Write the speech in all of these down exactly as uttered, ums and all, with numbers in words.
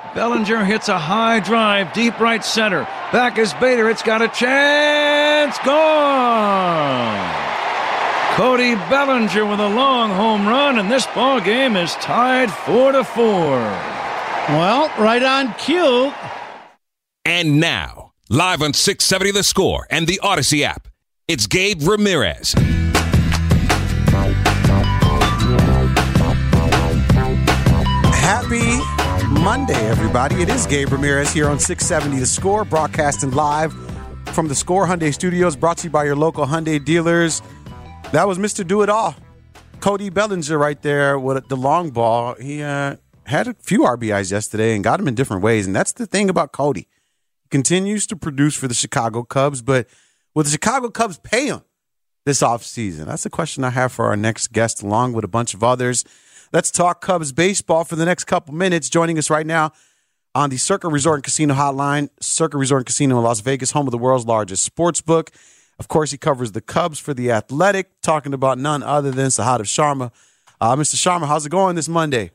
Bellinger hits a high drive, deep right center. Back is Bader. It's got a chance. Gone. Cody Bellinger with a long home run, and this ball game is tied four to four. Well, right on cue. And now, live on six seventy The Score and the Odyssey app, it's Gabe Ramirez. Happy Monday, everybody. It is Gabe Ramirez here on six seventy The Score, broadcasting live from the Score Hyundai Studios, brought to you by your local Hyundai dealers. That was Mister Do-It-All, Cody Bellinger right there with the long ball. He uh, had a few R B Is yesterday and got them in different ways, and that's the thing about Cody. He continues to produce for the Chicago Cubs, but will the Chicago Cubs pay him this offseason? That's a question I have for our next guest, along with a bunch of others. Let's talk Cubs baseball for the next couple minutes. Joining us right now on the Circa Resort and Casino Hotline, Circa Resort and Casino in Las Vegas, home of the world's largest sports book. Of course, he covers the Cubs for The Athletic, talking about none other than Sahadev Sharma. Uh, Mister Sharma, how's it going this Monday?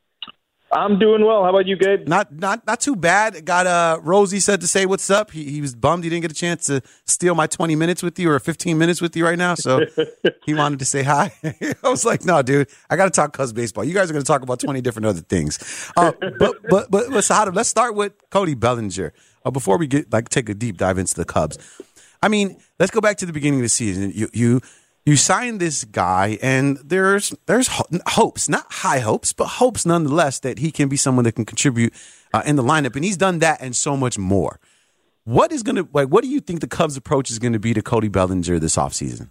I'm doing well. How about you, Gabe? Not not not too bad. Got uh, Rosie said to say what's up. He he was bummed he didn't get a chance to steal my twenty minutes with you or fifteen minutes with you right now. So he wanted to say hi. I was like, no, dude, I got to talk Cubs baseball. You guys are going to talk about twenty different other things. Uh, but but but but Sahadev, let's start with Cody Bellinger uh, before we get like take a deep dive into the Cubs. I mean, let's go back to the beginning of the season. You you. You signed this guy, and there's there's ho- hopes, not high hopes, but hopes nonetheless that he can be someone that can contribute uh, in the lineup, and he's done that and so much more. What is going to like? What do you think the Cubs' approach is going to be to Cody Bellinger this offseason?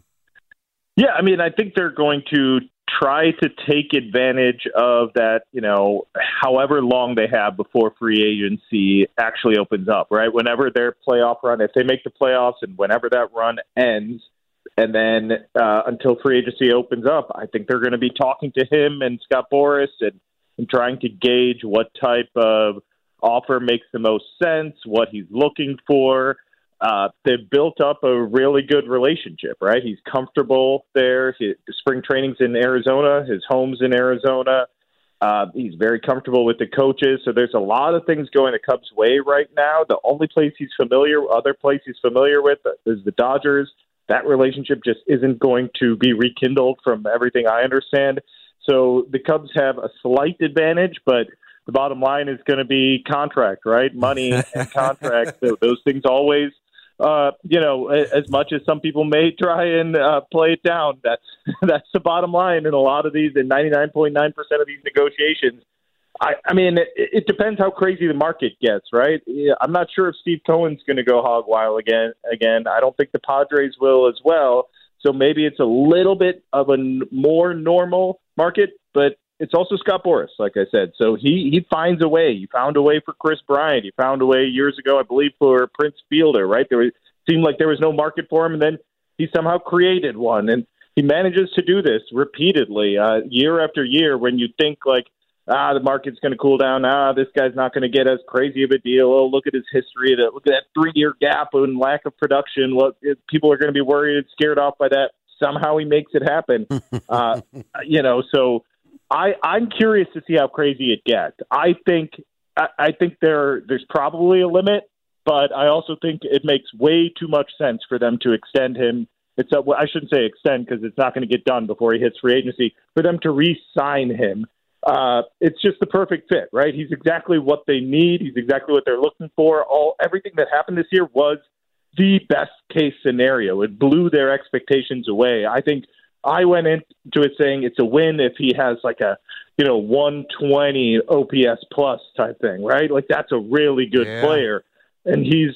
Yeah, I mean, I think they're going to try to take advantage of that, you know, however long they have before free agency actually opens up, right? Whenever their playoff run, if they make the playoffs and whenever that run ends, and then uh, until free agency opens up, I think they're going to be talking to him and Scott Boras and, and trying to gauge what type of offer makes the most sense, what he's looking for. Uh, they've built up a really good relationship, right? He's comfortable there. His spring training's in Arizona. His home's in Arizona. Uh, he's very comfortable with the coaches. So there's a lot of things going the Cubs' way right now. The only place he's familiar, other place he's familiar with is the Dodgers. That relationship just isn't going to be rekindled from everything I understand. So the Cubs have a slight advantage, but the bottom line is going to be contract, right? Money and contract. Those things always, uh, you know, as much as some people may try and uh, play it down, that's that's the bottom line in a lot of these, in ninety-nine point nine percent of these negotiations. I, I mean, it, it depends how crazy the market gets, right? I'm not sure if Steve Cohen's going to go hog wild again. Again, I don't think the Padres will as well. So maybe it's a little bit of a n- more normal market, but it's also Scott Boras, like I said. So he, he finds a way. He found a way for Chris Bryant. He found a way years ago, I believe, for Prince Fielder, right? There was, seemed like there was no market for him, and then he somehow created one. And he manages to do this repeatedly, uh, year after year, when you think like, ah, the market's going to cool down. Ah, this guy's not going to get as crazy of a deal. Oh, look at his history. Look at that three-year gap and lack of production. What people are going to be worried and scared off by that. Somehow he makes it happen. uh, you know, so I, I'm curious to see how crazy it gets. I think I, I think there there's probably a limit, but I also think it makes way too much sense for them to extend him. It's a, well, I shouldn't say extend because it's not going to get done before he hits free agency. For them to re-sign him. Uh, it's just the perfect fit, right? He's exactly what they need. He's exactly what they're looking for. All everything that happened this year was the best case scenario. It blew their expectations away. I think I went into it saying it's a win if he has like a, you know, one twenty O P S plus type thing, right? Like that's a really good yeah. player. And he's,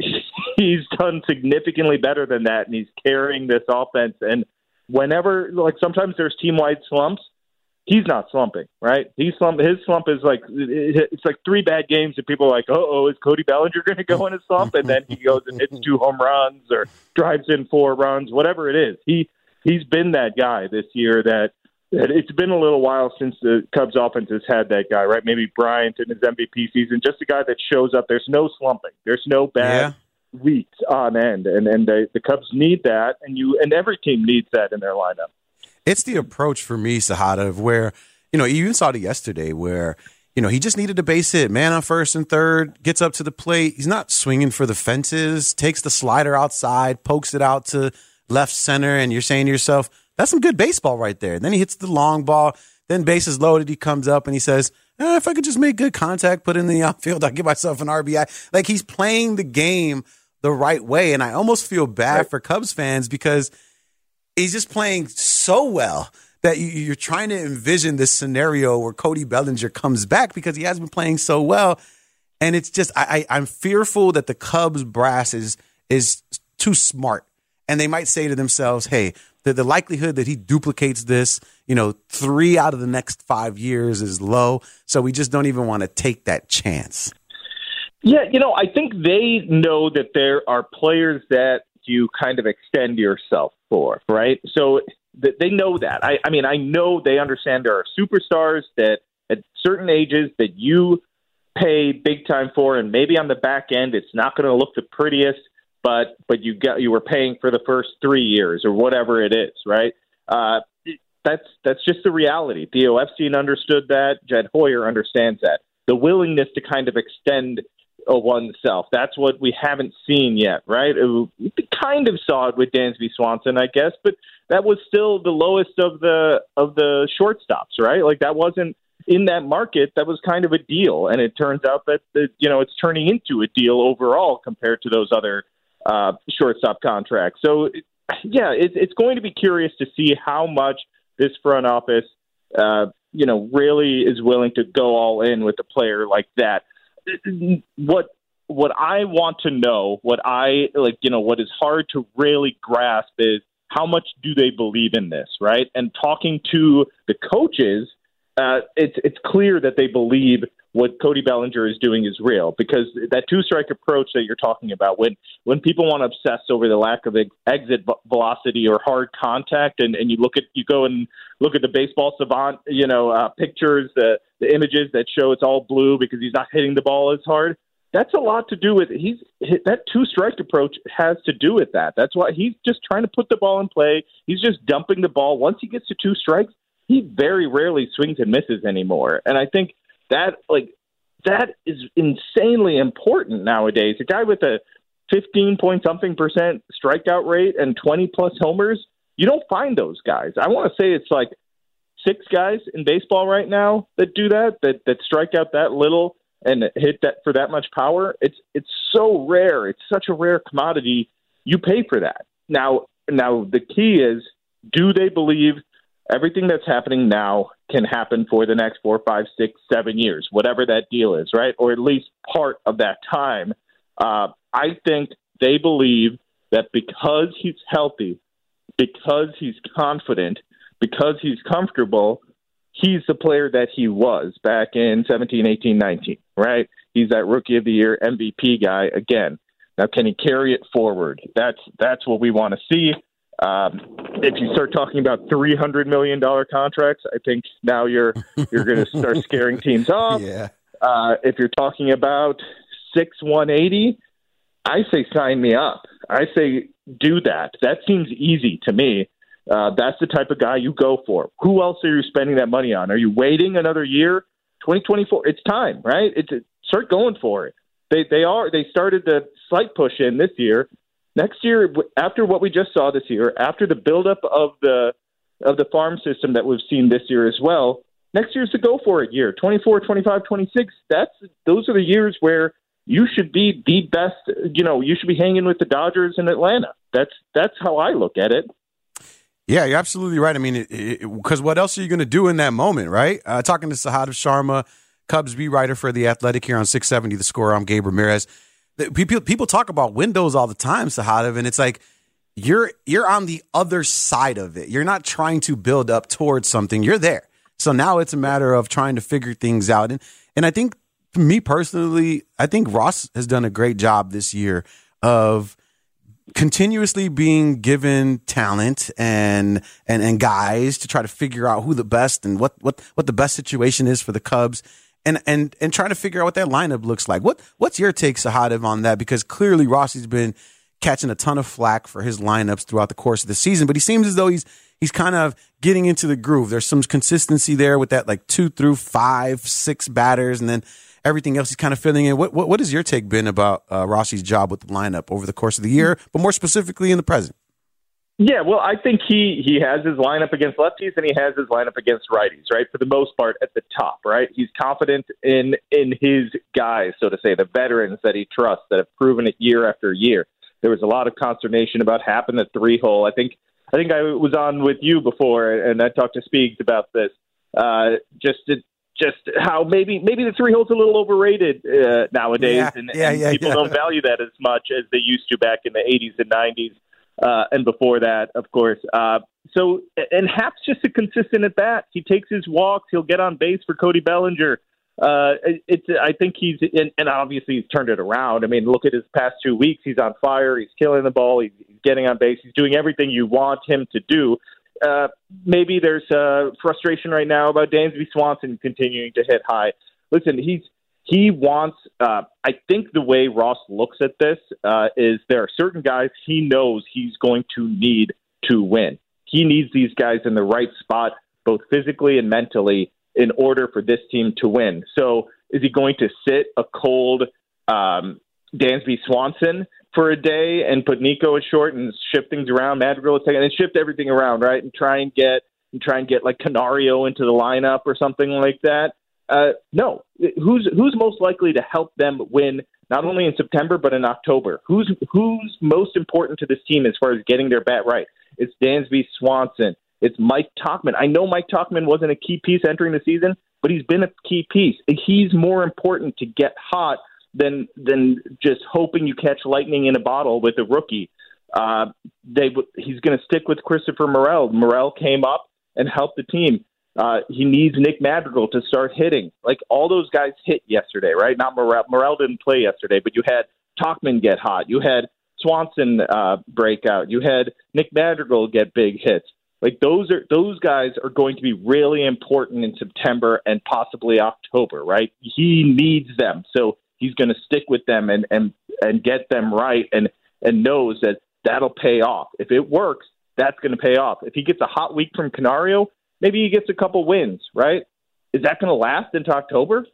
he's done significantly better than that. And he's carrying this offense. And whenever, like sometimes there's team-wide slumps, he's not slumping, right? He's slump. His slump is like it's like three bad games, and people are like, "Oh, oh, is Cody Bellinger going to go in a slump?" And then he goes and hits two home runs or drives in four runs, whatever it is. He he's been that guy this year. That, that it's been a little while since the Cubs offense has had that guy, right? Maybe Bryant in his M V P season, just a guy that shows up. There's no slumping. There's no bad yeah. weeks on end, and and they, the Cubs need that, and you and every team needs that in their lineup. It's the approach for me, Sahadev, where, you know, you even saw it yesterday where you know, he just needed a base hit, man on first and third, gets up to the plate. He's not swinging for the fences, takes the slider outside, pokes it out to left center, and you're saying to yourself, that's some good baseball right there. Then he hits the long ball, then bases loaded, he comes up and he says, eh, if I could just make good contact, put it in the outfield, I'll give myself an R B I. Like, he's playing the game the right way, and I almost feel bad right. for Cubs fans because he's just playing so well that you, you're trying to envision this scenario where Cody Bellinger comes back because he has been playing so well. And it's just, I, I, I'm fearful that the Cubs brass is, is too smart. And they might say to themselves, hey, the, the likelihood that he duplicates this, you know, three out of the next five years is low. So we just don't even want to take that chance. Yeah, you know, I think they know that there are players that you kind of extend yourself for, right? So th- they know that. I, I mean, I know they understand there are superstars that at certain ages that you pay big time for, and maybe on the back end it's not going to look the prettiest, but but you got you were paying for the first three years or whatever it is, right? Uh, that's that's just the reality. Theo Epstein understood that. Jed Hoyer understands that. The willingness to kind of extend uh, oneself. That's what we haven't seen yet, right? It, we kind of saw it with Dansby Swanson, I guess, but that was still the lowest of the of the shortstops, right? Like, that wasn't in that market. That was kind of a deal, and it turns out that the, you know it's turning into a deal overall compared to those other uh, shortstop contracts. So, yeah, it, it's going to be curious to see how much this front office, uh, you know, really is willing to go all in with a player like that. What what I want to know, what I like, you know, what is hard to really grasp is how much do they believe in this, right? And talking to the coaches, uh, it's it's clear that they believe what Cody Bellinger is doing is real, because that two-strike approach that you're talking about, when when people want to obsess over the lack of exit velocity or hard contact, and, and you look at you go and look at the baseball savant, you know, uh, pictures, the the images that show it's all blue because he's not hitting the ball as hard. That's a lot to do with he's that two-strike approach has to do with that. That's why he's just trying to put the ball in play. He's just dumping the ball. Once he gets to two strikes, he very rarely swings and misses anymore. And I think that like that is insanely important nowadays. A guy with a fifteen point something percent strikeout rate and twenty plus homers, you don't find those guys. I want to say it's like six guys in baseball right now that do that, that that strike out that little and hit that for that much power. It's it's so rare. It's such a rare commodity. You pay for that. Now, now the key is, do they believe everything that's happening now can happen for the next four, five, six, seven years, whatever that deal is, right? Or at least part of that time. Uh, I think they believe that because he's healthy, because he's confident, because he's comfortable, he's the player that he was back in seventeen, eighteen, nineteen, right? He's that Rookie of the Year M V P guy again. Now, can he carry it forward? That's that's what we want to see. Um, if you start talking about three hundred million dollars contracts, I think now you're you're going to start scaring teams off. Yeah. Uh, if you're talking about six one eighty, I say sign me up. I say do that. That seems easy to me. Uh, that's the type of guy you go for. Who else are you spending that money on? Are you waiting another year? twenty twenty-four, it's time, right? It's start going for it. They they are they started the slight push in this year. Next year, after what we just saw this year, after the buildup of the of the farm system that we've seen this year as well, next year's the go for it year. twenty-four, twenty-five, twenty-six. That's those are the years where you should be the best. You know, you should be hanging with the Dodgers in Atlanta. That's that's how I look at it. Yeah, you're absolutely right. I mean, because what else are you going to do in that moment, right? Uh, talking to Sahadev Sharma, Cubs beat writer for The Athletic here on six seventy The Score. I'm Gabe Ramirez. People people talk about windows all the time, Sahadev, and it's like you're you're on the other side of it. You're not trying to build up towards something. You're there. So now it's a matter of trying to figure things out. And and I think, for me personally, I think Ross has done a great job this year of continuously being given talent and and and guys to try to figure out who the best and what what what the best situation is for the Cubs, and and and trying to figure out what that lineup looks like. What what's your take, Sahadev, on that? Because clearly Rossi's been catching a ton of flack for his lineups throughout the course of the season, but he seems as though he's he's kind of getting into the groove. There's some consistency there with that like two through five, six batters, and then everything else he's kind of filling in. What what, what has your take been about uh, Rossi's job with the lineup over the course of the year, but more specifically in the present? Yeah, well, I think he, he has his lineup against lefties and he has his lineup against righties, right? For the most part at the top, right? He's confident in in his guys, so to say, the veterans that he trusts that have proven it year after year. There was a lot of consternation about Happ in the three hole. I think I think I was on with you before and I talked to Speaks about this. Uh, just to, just how maybe maybe the three hole's a little overrated uh, nowadays, yeah, and, yeah, and yeah, people yeah. don't value that as much as they used to back in the eighties and nineties. Uh, and before that, of course. Uh, so, and Happ's just a consistent at bat. He takes his walks. He'll get on base for Cody Bellinger. Uh, it, it's. I think he's, and, and obviously he's turned it around. I mean, look at his past two weeks. He's on fire. He's killing the ball. He's, he's getting on base. He's doing everything you want him to do. Uh, maybe there's uh, frustration right now about Dansby Swanson continuing to hit high. Listen, he's He wants, uh, I think the way Ross looks at this uh, is there are certain guys he knows he's going to need to win. He needs these guys in the right spot, both physically and mentally, in order for this team to win. So is he going to sit a cold um, Dansby Swanson for a day and put Nico at short and shift things around, Madrigal at second, and shift everything around, right, and try and get and try and get like Canario into the lineup or something like that? Uh, no. Who's who's most likely to help them win not only in September but in October? Who's who's most important to this team as far as getting their bat right? It's Dansby Swanson. It's Mike Tauchman. I know Mike Tauchman wasn't a key piece entering the season, but he's been a key piece. He's more important to get hot than than just hoping you catch lightning in a bottle with a rookie. Uh, they he's going to stick with Christopher Morel. Morel came up and helped the team. Uh, he needs Nick Madrigal to start hitting. Like, all those guys hit yesterday, right? Not Morel. Morel didn't play yesterday, but you had Tauchman get hot. You had Swanson uh, break out. You had Nick Madrigal get big hits. Like, those are those guys are going to be really important in September and possibly October, right? He needs them, so he's going to stick with them and and and get them right, and and knows that that'll pay off. If it works, that's going to pay off. If he gets a hot week from Canario, maybe he gets a couple wins, right? Is that going to last into October?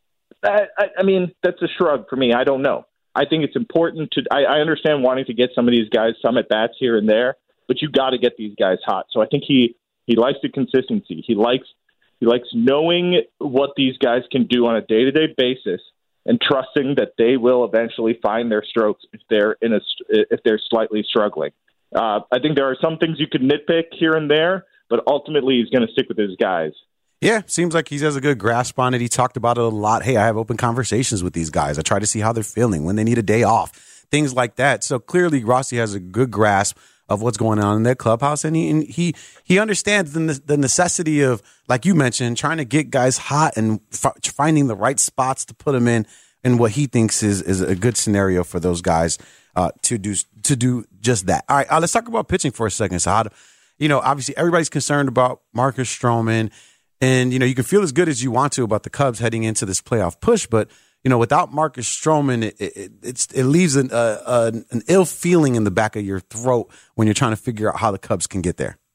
I, I, I mean, that's a shrug for me. I don't know. I think it's important to I, I understand wanting to get some of these guys some at-bats here and there, but you got to get these guys hot. So I think he, he likes the consistency. He likes he likes knowing what these guys can do on a day-to-day basis and trusting that they will eventually find their strokes if they're in a if they're slightly struggling. Uh, I think there are some things you could nitpick here and there, but ultimately he's going to stick with his guys. Yeah, seems like he has a good grasp on it. He talked about it a lot. Hey, I have open conversations with these guys. I try to see how they're feeling, when they need a day off, things like that. So clearly Rossi has a good grasp of what's going on in their clubhouse, and he and he, he understands the, the necessity of, like you mentioned, trying to get guys hot and f- finding the right spots to put them in, and what he thinks is, is a good scenario for those guys uh, to do to do just that. All right, uh, let's talk about pitching for a second. So, how do, you know, obviously everybody's concerned about Marcus Stroman. And, you know, you can feel as good as you want to about the Cubs heading into this playoff push. But, you know, without Marcus Stroman, it, it, it's, it leaves an, uh, an ill feeling in the back of your throat when you're trying to figure out how the Cubs can get there.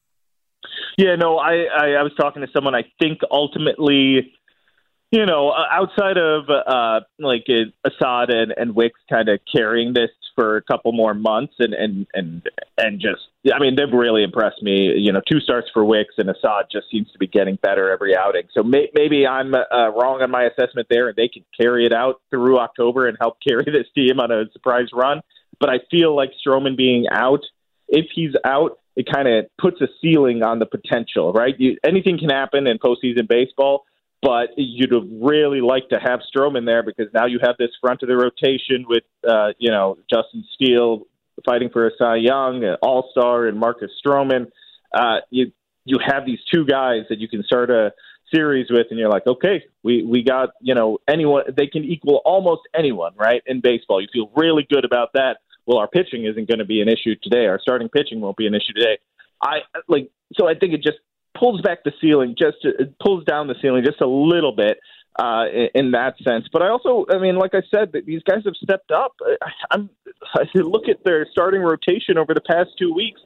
Yeah, no, I, I, I was talking to someone. I think ultimately, you know, outside of uh, like Assad and, and Wicks kind of carrying this for a couple more months and, and, and, and just, I mean, they've really impressed me. You know, two starts for Wicks, and Assad just seems to be getting better every outing. So may, maybe I'm uh, wrong on my assessment there, and they can carry it out through October and help carry this team on a surprise run. But I feel like Stroman being out, if he's out, it kind of puts a ceiling on the potential, right? You, anything can happen in postseason baseball, but you'd really like to have Stroman there because now you have this front of the rotation with, uh, you know, Justin Steele fighting for a Cy Young, an All-Star, and Marcus Stroman. Uh, you you have these two guys that you can start a series with, and you're like, okay, we, we got, you know, anyone. They can equal almost anyone, right, in baseball. You feel really good about that. Well, our pitching isn't going to be an issue today. Our starting pitching won't be an issue today. I like so I think it just pulls back the ceiling, just to, it pulls down the ceiling just a little bit uh, in, in that sense. But I also, I mean, like I said, these guys have stepped up. I, I'm I look at their starting rotation over the past two weeks.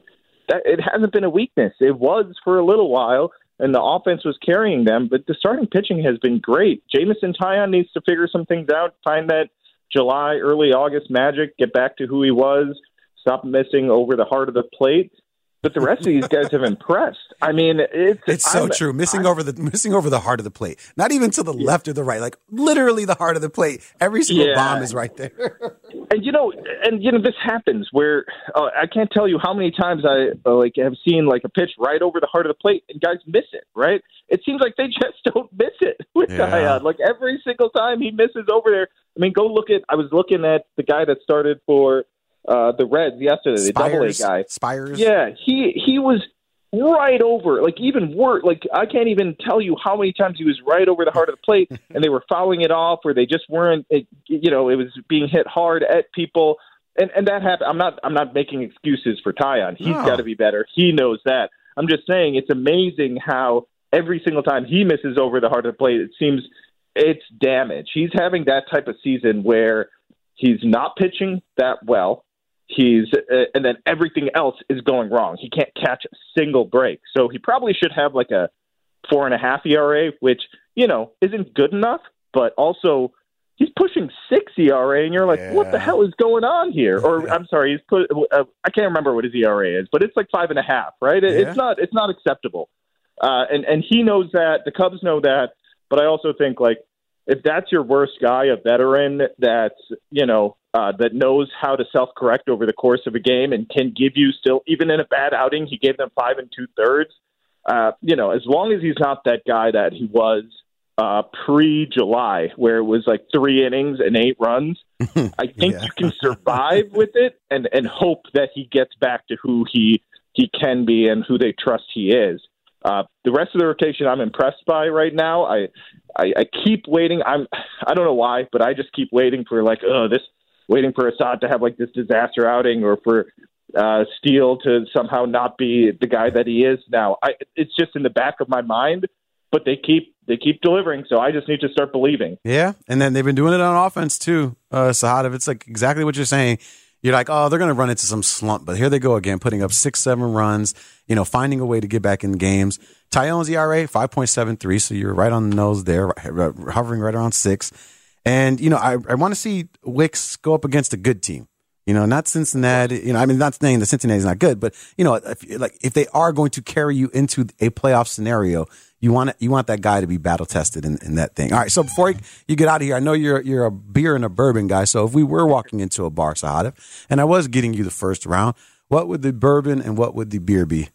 that it hasn't been a weakness. It was for a little while, and the offense was carrying them, but the starting pitching has been great. Jameson Taillon needs to figure some things out, find that July, early August magic, get back to who he was, stop missing over the heart of the plate. But the rest of these guys have impressed. I mean, it's it's so I'm, true. Missing I'm, over the missing over the heart of the plate. Not even to the yeah. left or the right. Like literally the heart of the plate. Every single yeah. bomb is right there. And you know, and you know, this happens where uh, I can't tell you how many times I uh, like have seen like a pitch right over the heart of the plate, and guys miss it. Right? It seems like they just don't miss it with yeah. Taillon. Like every single time he misses over there. I mean, go look at. I was looking at the guy that started for. Uh, the Reds yesterday, the double A guy. Spires. Yeah, he he was right over, like even worse. Like I can't even tell you how many times he was right over the heart of the plate, and they were fouling it off, or they just weren't. It, you know, it was being hit hard at people, and and that happened. I'm not I'm not making excuses for Taillon. He's oh. got to be better. He knows that. I'm just saying it's amazing how every single time he misses over the heart of the plate, it seems it's damage. He's having that type of season where he's not pitching that well. He's uh, and then everything else is going wrong. He can't catch a single break. So he probably should have like a four and a half E R A, which, you know, isn't good enough, but also he's pushing six E R A, and you're like, yeah. what the hell is going on here? Or I'm sorry, he's put. Uh, I can't remember what his E R A is, but it's like five and a half, right? It, yeah. It's not. It's not acceptable. Uh, and and he knows that. The Cubs know that. But I also think like if that's your worst guy, a veteran that's you know. Uh, that knows how to self-correct over the course of a game and can give you still, even in a bad outing, he gave them five and two-thirds. Uh, you know, as long as he's not that guy that he was uh, pre-July, where it was like three innings and eight runs, I think yeah. you can survive with it and, and hope that he gets back to who he, he can be and who they trust he is. Uh, the rest of the rotation I'm impressed by right now. I, I, I keep waiting. I'm, I don't know why, but I just keep waiting for like, oh, this, waiting for Assad to have like this disaster outing or for uh, Steele to somehow not be the guy that he is now. I, it's just in the back of my mind, but they keep they keep delivering, so I just need to start believing. Yeah, and then they've been doing it on offense too, uh, Sahadev. It's like exactly what you're saying. You're like, oh, they're going to run into some slump, but here they go again, putting up six, seven runs, you know, finding a way to get back in games. Taillon's E R A, five point seven three, so you're right on the nose there, hovering right around six. And, you know, I, I want to see Wicks go up against a good team. You know, not Cincinnati. You know, I mean, not saying that Cincinnati's not good, but, you know, if, like if they are going to carry you into a playoff scenario, you want you want that guy to be battle tested in, in that thing. All right. So before you get out of here, I know you're you're a beer and a bourbon guy. So if we were walking into a bar, Sahadev, and I was getting you the first round, what would the bourbon and what would the beer be?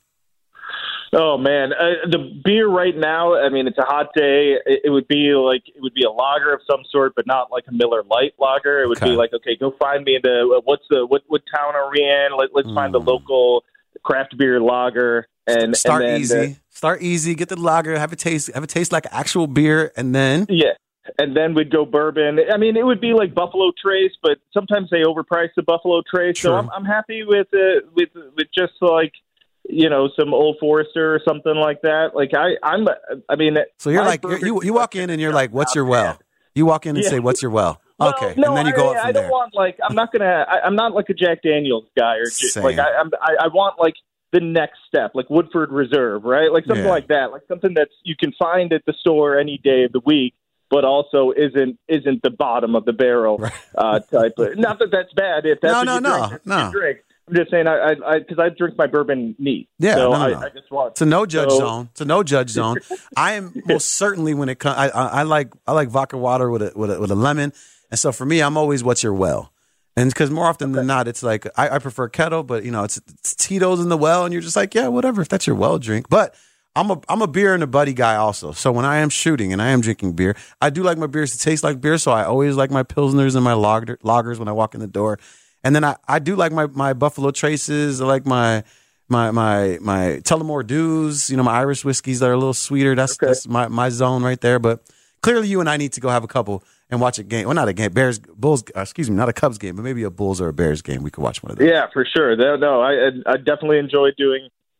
Oh man, uh, the beer right now. I mean, it's a hot day. It, it would be like it would be a lager of some sort, but not like a Miller Lite lager. It would okay. be like, okay, go find me the what's the what what town are we in? Let, let's mm. find the local craft beer lager and start and then easy. The, start easy. Get the lager. Have it taste. Have it taste like actual beer, and then yeah, and then we'd go bourbon. I mean, it would be like Buffalo Trace, but sometimes they overprice the Buffalo Trace. True. So I'm I'm happy with uh, with with just like. You know, some Old Forester or something like that. Like I, I'm, I mean, so you're like, you're, you you walk in and you're like, what's your well? You walk in and yeah. say, what's your well? well okay, no, and then you I, go up from I don't there. want like, I'm not gonna, I, I'm not like a Jack Daniel's guy or Same. like I, I'm, I, I want like the next step, like Woodford Reserve, right? Like something yeah. like that, like something that's you can find at the store any day of the week, but also isn't isn't the bottom of the barrel right. uh, type. Of, not that that's bad. If that's no, what no, you no, drink, that's no. what you drink. I'm just saying, I, I, because I, I drink my bourbon neat. Yeah, so no, no, I, no. I just want. It's a no judge so, zone. It's a no judge zone. I am most certainly when it comes. I, I, I like I like vodka water with a with a with a lemon, and so for me, I'm always what's your well, and because more often okay. than not, it's like I, I prefer kettle, but you know, it's, it's Tito's in the well, and you're just like, yeah, whatever, if that's your well drink. But I'm a I'm a beer and a buddy guy also. So when I am shooting and I am drinking beer, I do like my beers to taste like beer. So I always like my pilsners and my lager, lagers when I walk in the door. And then I, I do like my, my Buffalo Traces. I like my my my my Tullamore Dews. You know, my Irish whiskeys that are a little sweeter. That's okay. that's my, my zone right there. But clearly, you and I need to go have a couple and watch a game. Well, not a game, Bears, Bulls. Uh, excuse me, not a Cubs game, but maybe a Bulls or a Bears game. We could watch one of those. Yeah, for sure. No, I I definitely enjoy doing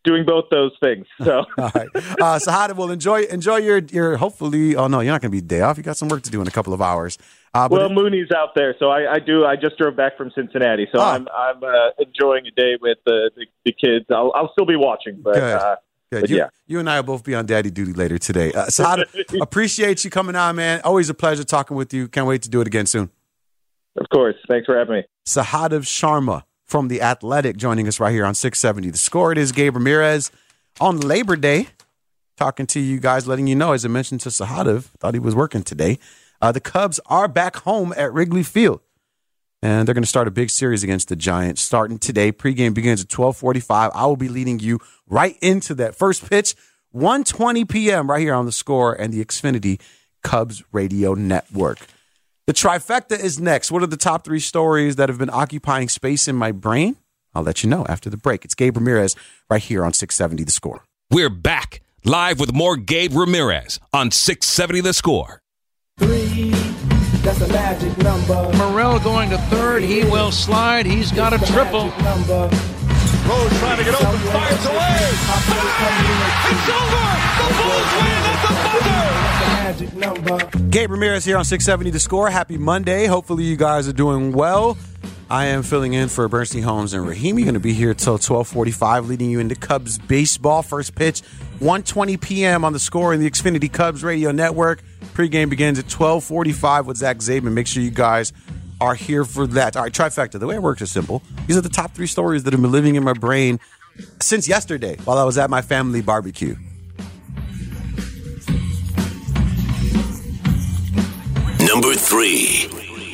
doing both those things. So, all right, uh, Sahada, well, enjoy enjoy your your. Hopefully, oh no, you're not going to be day off. You got some work to do in a couple of hours. Uh, but well, it, Mooney's out there, so I, I do. I just drove back from Cincinnati, so oh. I'm I'm uh, enjoying a day with the the, the kids. I'll I'll still be watching, but. Good. Uh, Good. But You, yeah. you and I will both be on daddy duty later today. Uh, Sahada, appreciate you coming on, man. Always a pleasure talking with you. Can't wait to do it again soon. Of course. Thanks for having me. Sahadev Sharma from The Athletic joining us right here on six seventy The Score. It is Gabe Ramirez on Labor Day talking to you guys, letting you know, as I mentioned to Sahadev, thought he was working today. Uh, the Cubs are back home at Wrigley Field. And they're going to start a big series against the Giants starting today. Pregame begins at twelve forty-five. I will be leading you right into that first pitch, one twenty p.m. right here on The Score and the Xfinity Cubs Radio Network. The trifecta is next. What are the top three stories that have been occupying space in my brain? I'll let you know after the break. It's Gabe Ramirez right here on six seventy The Score. We're back live with more Gabe Ramirez on six seventy The Score. Three, that's a magic number. Morel going to third. He will slide. He's got a triple. Number. Rose trying to get open, fires away. It's over. The Bulls win at the buzzer. That's a magic number. Gabe Ramirez here on six seventy The Score. Happy Monday. Hopefully you guys are doing well. I am filling in for Bernstein Holmes and Rahimi. Going to be here till twelve forty-five, leading you into Cubs baseball. First pitch, one twenty p.m. on The Score and the Xfinity Cubs Radio Network. Pregame begins at twelve forty-five with Zach Zabin. Make sure you guys are here for that. All right, trifecta. The way it works is simple. These are the top three stories that have been living in my brain since yesterday while I was at my family barbecue. Number three.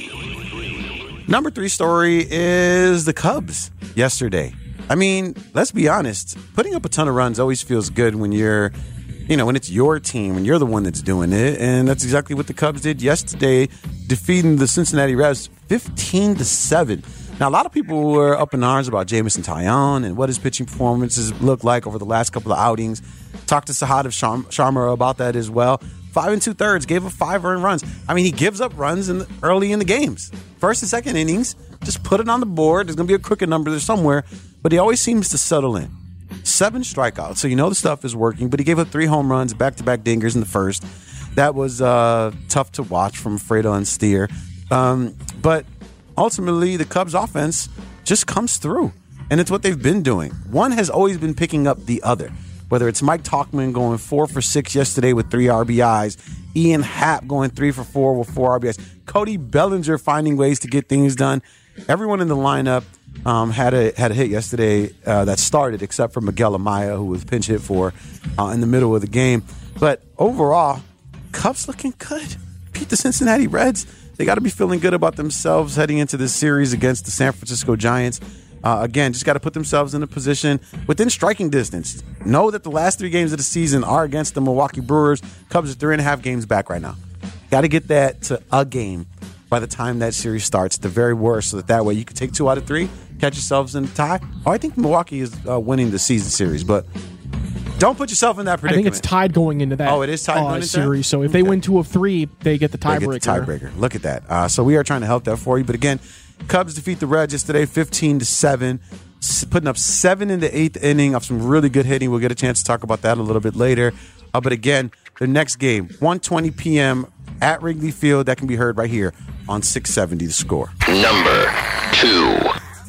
Number three story is the Cubs yesterday. I mean, let's be honest. Putting up a ton of runs always feels good when you're, you know, when it's your team, when you're the one that's doing it. And that's exactly what the Cubs did yesterday, defeating the Cincinnati Reds fifteen to seven. Now, a lot of people were up in arms about Jameson Taillon and what his pitching performances look like over the last couple of outings. Talked to Sahadev Sharma about that as well. Five and two thirds, gave up five earned runs. I mean, he gives up runs in the, early in the games. First and second innings, just put it on the board. There's going to be a crooked number there somewhere, but he always seems to settle in. Seven strikeouts, so you know the stuff is working, but he gave up three home runs, back-to-back dingers in the first. That was uh, tough to watch from Fredo and Steer. Um, but ultimately, the Cubs offense just comes through, and it's what they've been doing. One has always been picking up the other. Whether it's Mike Tauchman going four for six yesterday with three R B Is, Ian Happ going three for four with four R B Is, Cody Bellinger finding ways to get things done. Everyone in the lineup um, had a had a hit yesterday uh, that started, except for Miguel Amaya, who was pinch hit for uh, in the middle of the game. But overall, Cubs looking good. Beat the Cincinnati Reds. They got to be feeling good about themselves heading into this series against the San Francisco Giants. Uh, again, just got to put themselves in a position within striking distance. Know that the last three games of the season are against the Milwaukee Brewers. Cubs are three and a half games back right now. Got to get that to a game by the time that series starts, the very worst, so that that way you can take two out of three, catch yourselves in a tie. Oh, I think Milwaukee is uh, winning the season series, but don't put yourself in that predicament. I think it's tied going into that. Oh, it is tied uh, going into series. that? So if Okay. they win two of three, they get the They tiebreaker. get the tiebreaker. Look at that. Uh, so we are trying to help that for you. But again, Cubs defeat the Reds yesterday, fifteen to seven, putting up seven in the eighth inning of some really good hitting. We'll get a chance to talk about that a little bit later. Uh, but again, the next game, one twenty p.m. at Wrigley Field. That can be heard right here on six seventy The Score. Number two.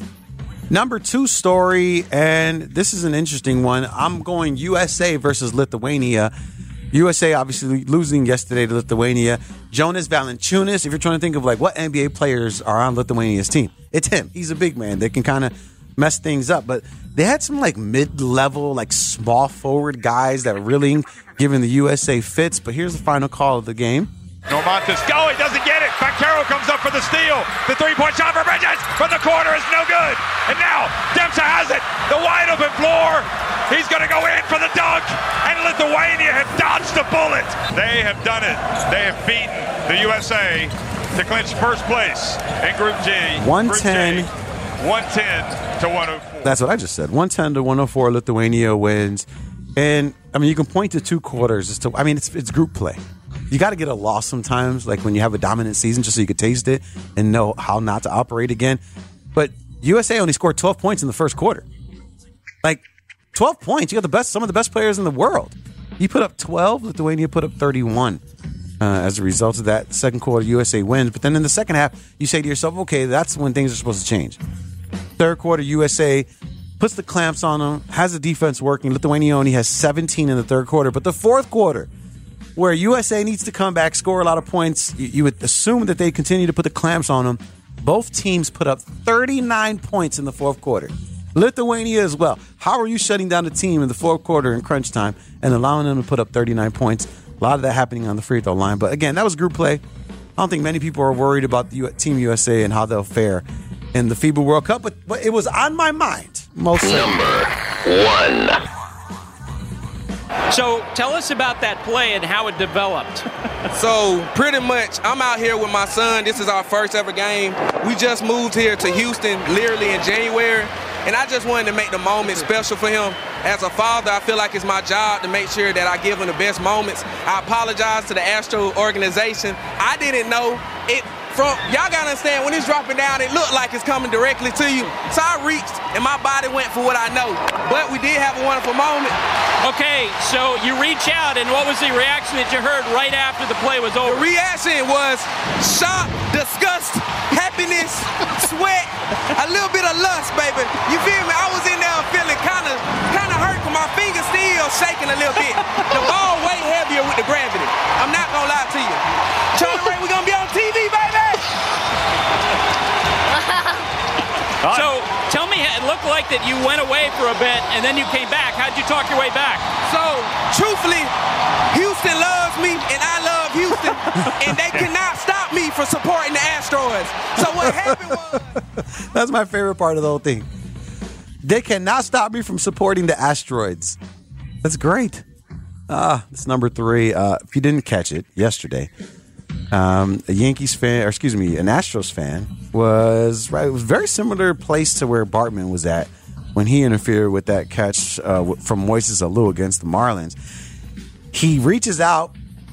Number two story, and this is an interesting one. I'm going U S A versus Lithuania. U S A obviously losing yesterday to Lithuania. Jonas Valanciunas, if you're trying to think of like what N B A players are on Lithuania's team, it's him. He's a big man. They can kind of mess things up. But they had some like mid-level, like small forward guys that were really giving the U S A fits. But here's the final call of the game. Normontes, go, he doesn't get it. Vaccaro comes up for the steal. The three-point shot for Bridges from the corner is no good. And now Dempsey has it. The wide open floor. He's going to go in for the dunk. And Lithuania have dodged a bullet. They have done it. They have beaten the U S A to clinch first place in Group G. one Group ten. J, one ten to one oh four. That's what I just said. one ten to one oh four, Lithuania wins. And, I mean, you can point to two quarters as to, I mean, it's it's group play. You got to get a loss sometimes, like when you have a dominant season, just so you could taste it and know how not to operate again. But U S A only scored twelve points in the first quarter. Like, twelve points. You got the best, some of the best players in the world. You put up twelve. Lithuania put up thirty-one. Uh, as a result of that, second quarter, U S A wins. But then in the second half, you say to yourself, okay, that's when things are supposed to change. Third quarter, U S A puts the clamps on them, has the defense working. Lithuania only has seventeen in the third quarter. But the fourth quarter, where U S A needs to come back, score a lot of points, you, you would assume that they continue to put the clamps on them. Both teams put up thirty-nine points in the fourth quarter. Lithuania as well. How are you shutting down the team in the fourth quarter in crunch time and allowing them to put up thirty-nine points? A lot of that happening on the free throw line. But again, that was group play. I don't think many people are worried about the U- Team U S A and how they'll fare in the FIBA World Cup. But, but it was on my mind. Most Number one. So tell us about that play and how it developed. So pretty much, I'm out here with my son. This is our first ever game. We just moved here to Houston literally in January. And I just wanted to make the moment special for him. As a father, I feel like it's my job to make sure that I give him the best moments. I apologize to the Astro organization. I didn't know it from, y'all gotta understand, when it's dropping down, it looked like it's coming directly to you. So I reached, and my body went for what I know. But we did have a wonderful moment. Okay, so you reach out, and what was the reaction that you heard right after the play was over? The reaction was shock, disgust, happiness, sweat, a little bit of lust, baby. You feel me? I was in there feeling kind of kind of hurt, but my fingers still shaking a little bit. The ball way heavier with the gravity. I'm not gonna lie to you. Charlie Ray, we're gonna be on T V, baby. So tell me, it looked like that you went away for a bit and then you came back. How'd you talk your way back? So truthfully, Houston loves me and I love Houston, and they cannot stop me from supporting the Astros. So what happened was, that's my favorite part of the whole thing. They cannot stop me from supporting the Asteroids. That's great. Ah, it's number three. Uh, if you didn't catch it yesterday, um, a Yankees fan, or excuse me, an Astros fan was right. It was a very similar place to where Bartman was at when he interfered with that catch uh, from Moises Alou against the Marlins. He reaches out,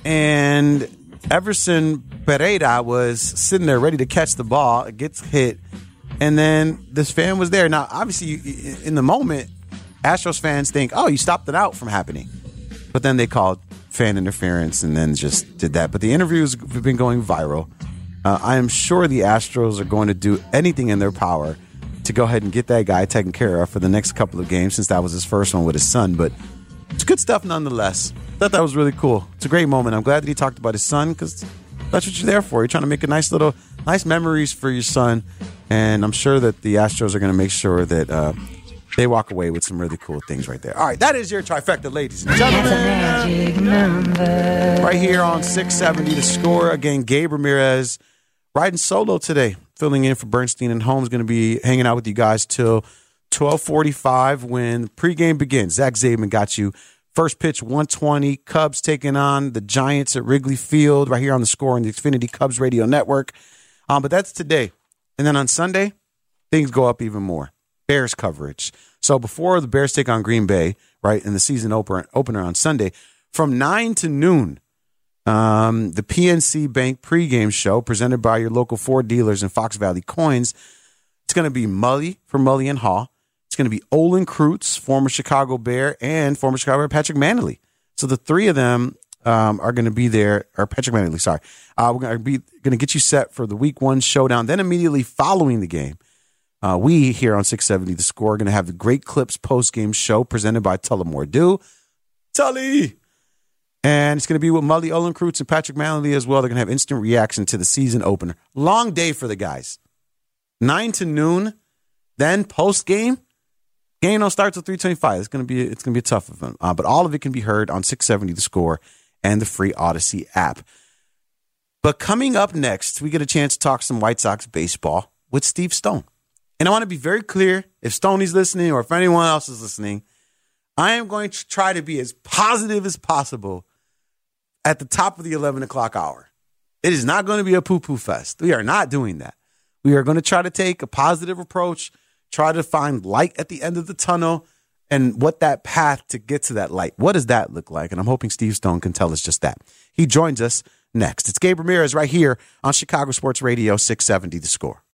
and Everson Pereira was sitting there ready to catch the ball. It gets hit. And then this fan was there. Now, obviously, in the moment, Astros fans think, oh, you stopped it out from happening. But then they called fan interference and then just did that. But the interviews have been going viral. Uh, I am sure the Astros are going to do anything in their power to go ahead and get that guy taken care of for the next couple of games, since that was his first one with his son. But it's good stuff nonetheless. Thought that was really cool. It's a great moment. I'm glad that he talked about his son, because that's what you're there for. You're trying to make a nice little, nice memories for your son. And I'm sure that the Astros are going to make sure that uh, they walk away with some really cool things right there. All right, that is your trifecta, ladies and gentlemen. Right here on six seventy The Score. Again, Gabe Ramirez riding solo today, filling in for Bernstein and Holmes. Going to be hanging out with you guys till twelve forty-five when the pregame begins. Zach Zaidman got you. First pitch, one twenty. Cubs taking on the Giants at Wrigley Field right here on The Score on the Xfinity Cubs Radio Network. Um, but that's today. And then on Sunday, things go up even more. Bears coverage. So before the Bears take on Green Bay, right, in the season opener, opener on Sunday, from nine to noon, um, the P N C Bank pregame show presented by your local Ford dealers and Fox Valley Coins. It's going to be Mully from Mully and Haw. It's going to be Olin Kreutz, former Chicago Bear, and former Chicago Bear Patrick Manley. So the three of them um, are going to be there, or Patrick Manley, sorry. Uh, we're going to be going to get you set for the week one showdown. Then immediately following the game, uh, we here on six seventy The Score are going to have the Great Clips post-game show presented by Tullamore Dew. Tully! And it's going to be with Mully, Olin Kreutz, and Patrick Manley as well. They're going to have instant reaction to the season opener. Long day for the guys. Nine to noon, then post-game. Game don't start till three twenty-five. It's gonna be it's gonna be a tough one, uh, but all of it can be heard on six seventy The Score and the free Odyssey app. But coming up next, we get a chance to talk some White Sox baseball with Steve Stone. And I want to be very clear: if Stoney's listening or if anyone else is listening, I am going to try to be as positive as possible at the top of the eleven o'clock hour. It is not going to be a poo-poo fest. We are not doing that. We are going to try to take a positive approach. Try to find light at the end of the tunnel and what that path to get to that light. What does that look like? And I'm hoping Steve Stone can tell us just that. He joins us next. It's Gabe Ramirez right here on Chicago Sports Radio six seventy The Score.